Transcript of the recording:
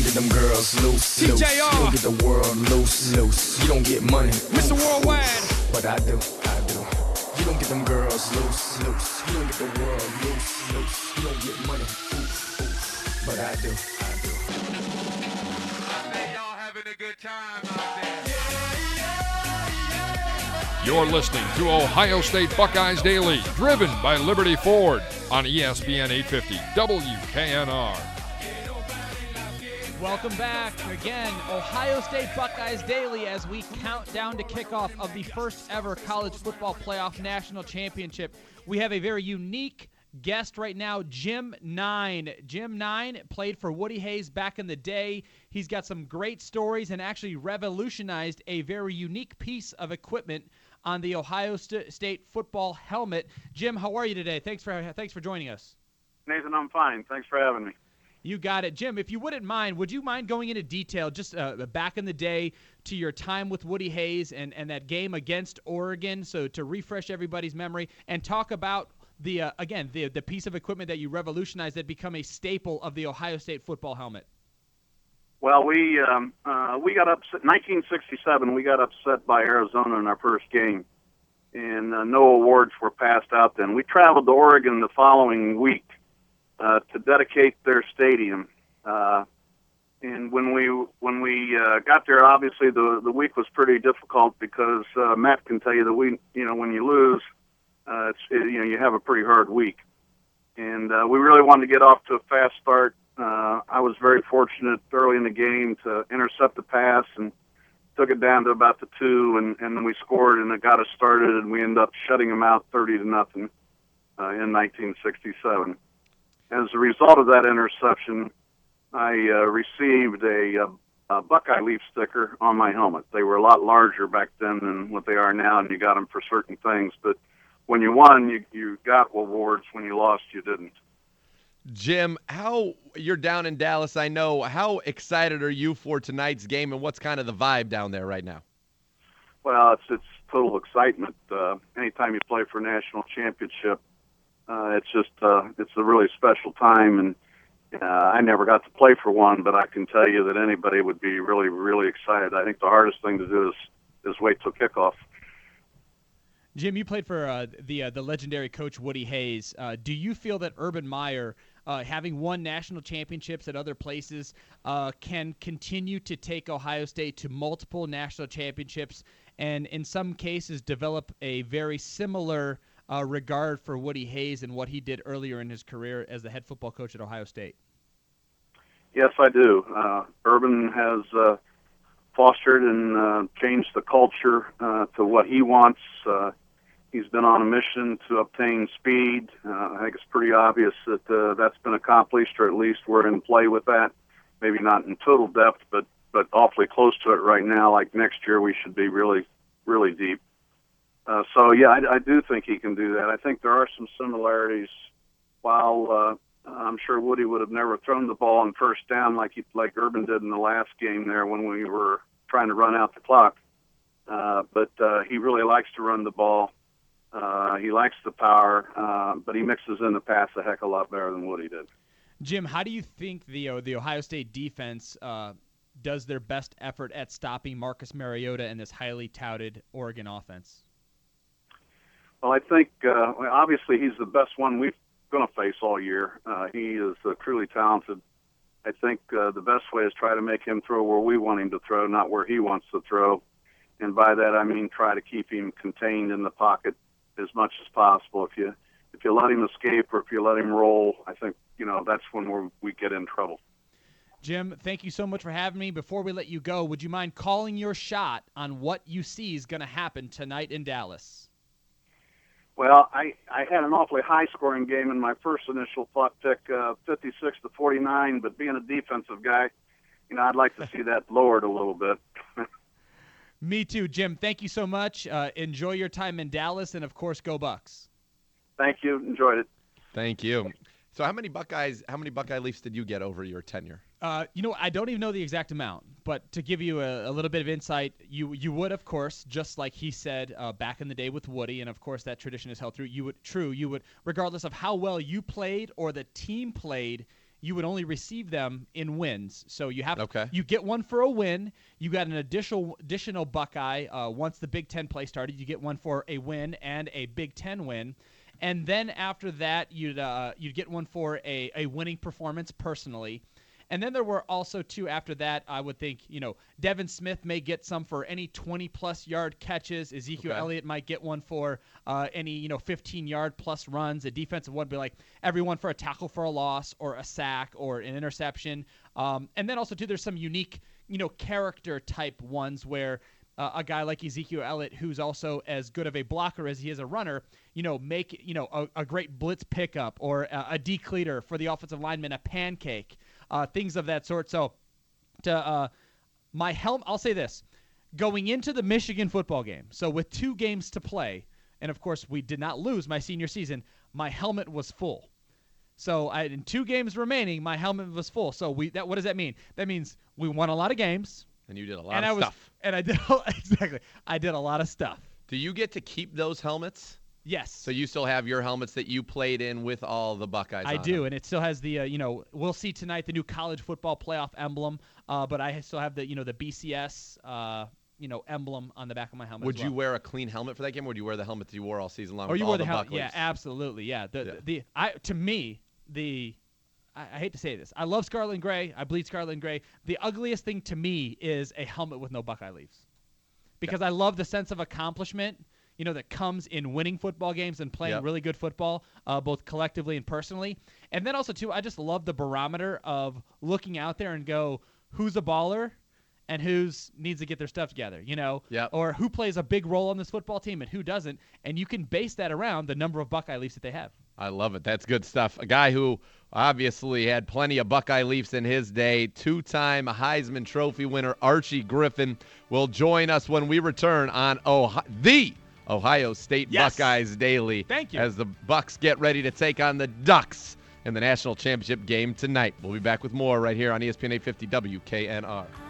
get them girls loose, loose. You don't get the world loose, loose. You don't get money, Mr. Worldwide. but I do, I do. You don't get them girls loose, loose. You don't get the world loose, loose. You don't get money, but I do, I do. I say y'all having a good time out there. You're listening to Ohio State Buckeyes Daily, driven by Liberty Ford on ESPN 850 WKNR. Welcome back again, Ohio State Buckeyes Daily, as we count down to kickoff of the first ever college football playoff national championship. We have a very unique guest right now, Jim Nine. Jim Nine played for Woody Hayes back in the day. He's got some great stories and actually revolutionized a very unique piece of equipment on the Ohio State football helmet. Jim, how are you today? Thanks for joining us. Nathan, I'm fine. Thanks for having me. You got it. Jim, if you wouldn't mind, would you mind going into detail just back in the day to your time with Woody Hayes and that game against Oregon, so to refresh everybody's memory, and talk about the piece of equipment that you revolutionized that become a staple of the Ohio State football helmet? Well, we got upset. 1967, we got upset by Arizona in our first game, and no awards were passed out then. We traveled to Oregon the following week to dedicate their stadium. And when we got there, obviously the week was pretty difficult because Matt can tell you that when you lose, you have a pretty hard week. And we really wanted to get off to a fast start. I was very fortunate early in the game to intercept the pass and took it down to about the 2, and we scored, and it got us started, and we ended up shutting them out 30-0 in 1967. As a result of that interception, I received a Buckeye leaf sticker on my helmet. They were a lot larger back then than what they are now, and you got them for certain things. But when you won, you got awards. When you lost, you didn't. Jim, you're down in Dallas, I know. How excited are you for tonight's game, and what's kind of the vibe down there right now? Well, it's total excitement. Anytime you play for a national championship, it's a really special time, and I never got to play for one, but I can tell you that anybody would be really, really excited. I think the hardest thing to do is wait till kickoff. Jim, you played for the legendary coach Woody Hayes. Do you feel that Urban Meyer, having won national championships at other places, can continue to take Ohio State to multiple national championships and in some cases develop a very similar regard for Woody Hayes and what he did earlier in his career as the head football coach at Ohio State? Yes, I do. Urban has fostered and changed the culture to what he wants. He's been on a mission to obtain speed. I think it's pretty obvious that that's been accomplished, or at least we're in play with that. Maybe not in total depth, but awfully close to it right now. Like next year, we should be really, really deep. So, yeah, I do think he can do that. I think there are some similarities. While I'm sure Woody would have never thrown the ball on first down like Urban did in the last game there when we were trying to run out the clock. But he really likes to run the ball. He likes the power, but he mixes in the pass a heck of a lot better than Woody did. Jim, how do you think the Ohio State defense does their best effort at stopping Marcus Mariota and this highly touted Oregon offense? Well, I think obviously he's the best one we're going to face all year. He is truly talented. I think the best way is try to make him throw where we want him to throw, not where he wants to throw. And by that I mean try to keep him contained in the pocket as much as possible. If you let him escape or if you let him roll, I think that's when we get in trouble. Jim, thank you so much for having me. Before we let you go, would you mind calling your shot on what you see is going to happen tonight in Dallas? Well, I had an awfully high-scoring game in my first initial thought pick, 56-49, but being a defensive guy, I'd like to see that lowered a little bit. Me too, Jim. Thank you so much. Enjoy your time in Dallas, and, of course, go Bucks. Thank you. Enjoyed it. Thank you. So how many Buckeye Leafs did you get over your tenure? I don't even know the exact amount, but to give you a little bit of insight, you would, of course, just like he said back in the day with Woody, and of course that tradition is held through. You would, regardless of how well you played or the team played, you would only receive them in wins. So you have Okay. you get one for a win. You got an additional Buckeye once the Big Ten play started. You get one for a win and a Big Ten win. And then after that, you'd get one for a winning performance personally. And then there were also two after that. I would think, Devin Smith may get some for any 20-plus yard catches. Ezekiel Elliott might get one for any 15-yard-plus runs. A defensive one would be like everyone for a tackle for a loss or a sack or an interception. And then also, too, there's some unique, character-type ones where a guy like Ezekiel Elliott, who's also as good of a blocker as he is a runner, make a great blitz pickup or a decleater for the offensive lineman, a pancake. Things of that sort. So, my helmet, I'll say this. Going into the Michigan football game, so with 2 games to play, and of course we did not lose my senior season, my helmet was full. So, in 2 games remaining, my helmet was full. So, what does that mean? That means we won a lot of games. And you did a lot of stuff. And I did, exactly. I did a lot of stuff. Do you get to keep those helmets? Yes. So you still have your helmets that you played in with all the Buckeyes I on do, them. and it still has the, we'll see tonight the new college football playoff emblem, but I still have the, the BCS, emblem on the back of my helmet. Would as well. you wear a clean helmet for that game, or would you wear the helmet that you wore all season long? Or with you all wore the the helmet? Buckleys? Yeah, absolutely. Yeah. To me, I hate to say this. I love scarlet and gray. I bleed scarlet and gray. The ugliest thing to me is a helmet with no Buckeye leaves, because I love the sense of accomplishment, that comes in winning football games and playing really good football, both collectively and personally. And then also, too, I just love the barometer of looking out there and go, who's a baller and who needs to get their stuff together, or who plays a big role on this football team and who doesn't. And you can base that around the number of Buckeye Leafs that they have. I love it. That's good stuff. A guy who obviously had plenty of Buckeye Leafs in his day, 2-time Heisman Trophy winner Archie Griffin will join us when we return on the Ohio State Buckeyes Daily. Thank you. As the Bucks get ready to take on the Ducks in the national championship game tonight. We'll be back with more right here on ESPN 850 WKNR.